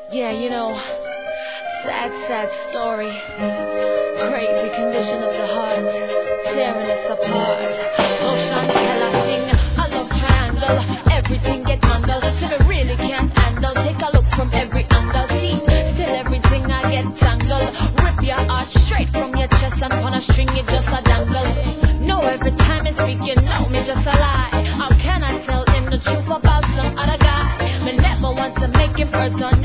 Yeah, sad story. Crazy condition of the heart, tearing us apart. Oh, Chantel, I sing, I love triangle. Everything gets handled, till I really can't handle. Take a look from every angle, see, still everything I get tangled. Rip your heart straight from your chest and on a string it just a dangle. No, every time I speak, you know me just a lie. How can I tell him the truth about some other guy? Me never want to make him person.